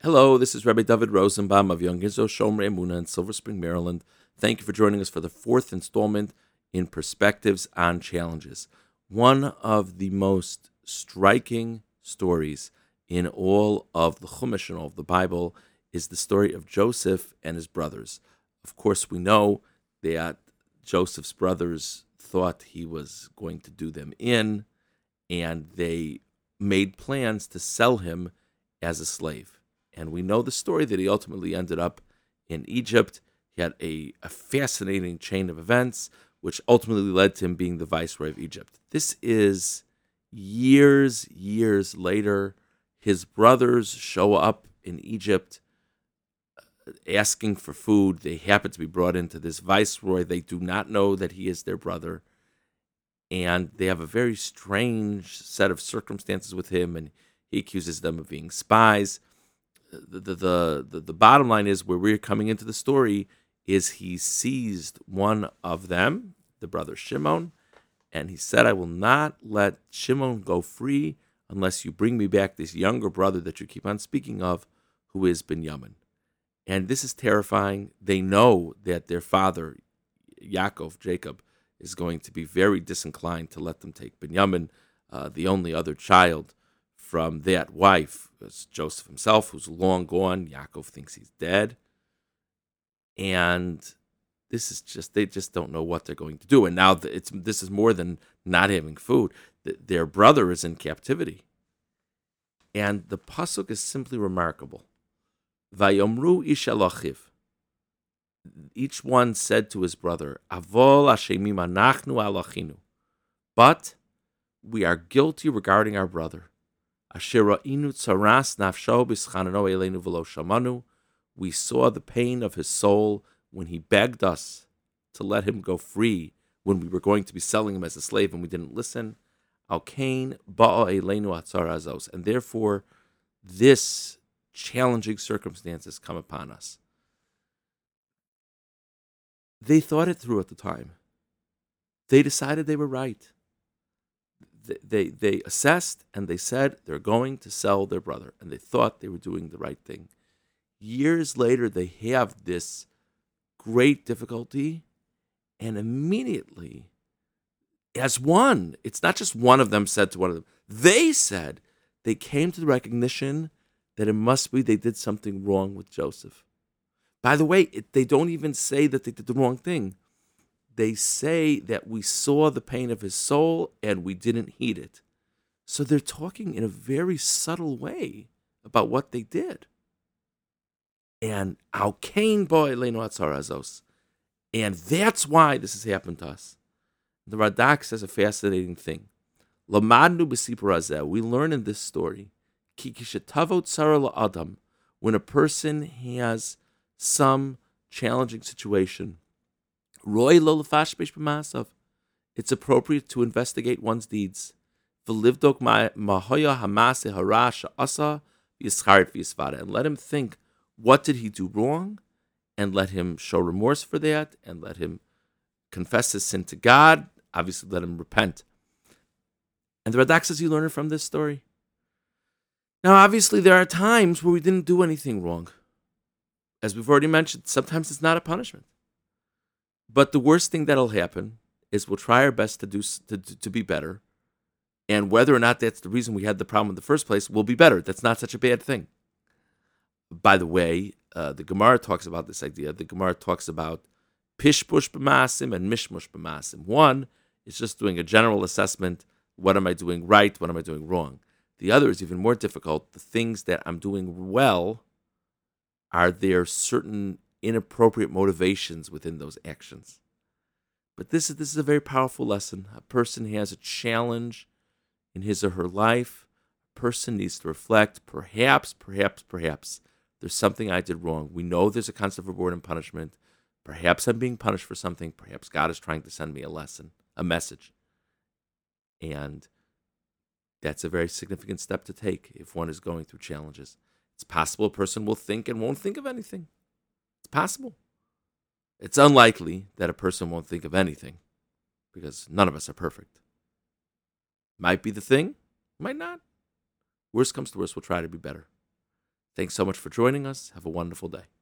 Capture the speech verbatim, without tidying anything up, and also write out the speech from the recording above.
Hello, this is Rabbi David Rosenbaum of Young Israel Shomrei Emunah in Silver Spring, Maryland. Thank you for joining us for the fourth installment in Perspectives on Challenges. One of the most striking stories in all of the Chumash and all of the Bible is the story of Joseph and his brothers. Of course, we know that Joseph's brothers thought he was going to do them in, and they made plans to sell him as a slave. And we know the story that he ultimately ended up in Egypt. He had a, a fascinating chain of events, which ultimately led to him being the viceroy of Egypt. This is years, years later. His brothers show up in Egypt asking for food. They happen to be brought into this viceroy. They do not know that he is their brother. And they have a very strange set of circumstances with him, and he accuses them of being spies. The, the the the the bottom line is, where we're coming into the story is he seized one of them, the brother Shimon, and he said, "I will not let Shimon go free unless you bring me back this younger brother that you keep on speaking of, who is Binyamin." And this is terrifying. They know that their father, Yaakov, Jacob, is going to be very disinclined to let them take Binyamin, uh, the only other child from that wife. It's Joseph himself, who's long gone. Yaakov thinks he's dead. And this is just, they just don't know what they're going to do. And now it's this is more than not having food. Their brother is in captivity. And the pasuk is simply remarkable. Vayomru ish el achiv. Each one said to his brother, Avol ashemim anachnu al achinu. But we are guilty regarding our brother. Asher ra'inu tzaras nafsho b'schanano eleinu v'lo shamanu. We saw the pain of his soul when he begged us to let him go free when we were going to be selling him as a slave and we didn't listen. Al kain ba'a eleinu atzar azos. And therefore, this challenging circumstances come upon us. They thought it through at the time. They decided they were right. They, they they assessed and they said they're going to sell their brother, and they thought they were doing the right thing. Years later, they have this great difficulty, and immediately, as one, it's not just one of them said to one of them, they said, they came to the recognition that it must be they did something wrong with Joseph. By the way, it, they don't even say that they did the wrong thing. They say that we saw the pain of his soul and we didn't heed it. So they're talking in a very subtle way about what they did. And al kain bo eleinu atzar azos. And that's why this has happened to us. The Radak says a fascinating thing. Lamadnu b'sipur hazeh. We learn in this story, ki kishetavo tzara la'adam, when a person has some challenging situation, Roy lo lefashbesh b'maasav. It's appropriate to investigate one's deeds. V'livdok mahoya hamase hara she'asa v'yischarit v'yisvada. And let him think, what did he do wrong? And let him show remorse for that, and let him confess his sin to God. Obviously, let him repent. And the Radak says you learn it from this story. Now, obviously, there are times where we didn't do anything wrong. As we've already mentioned, sometimes it's not a punishment. But the worst thing that'll happen is we'll try our best to do to, to be better. And whether or not that's the reason we had the problem in the first place, we'll be better. That's not such a bad thing. By the way, uh, the Gemara talks about this idea. The Gemara talks about pishpush b'masim and mishmush b'masim. One is just doing a general assessment. What am I doing right? What am I doing wrong? The other is even more difficult. The things that I'm doing well, are there certain inappropriate motivations within those actions? But this is this is a very powerful lesson. A person has a challenge in his or her life. A person needs to reflect, perhaps, perhaps, perhaps, there's something I did wrong. We know there's a concept of reward and punishment. Perhaps I'm being punished for something. Perhaps God is trying to send me a lesson, a message. And that's a very significant step to take if one is going through challenges. It's possible a person will think and won't think of anything. It's possible. It's unlikely that a person won't think of anything, because none of us are perfect. Might be the thing, might not. Worst comes to worst, we'll try to be better. Thanks so much for joining us. Have a wonderful day.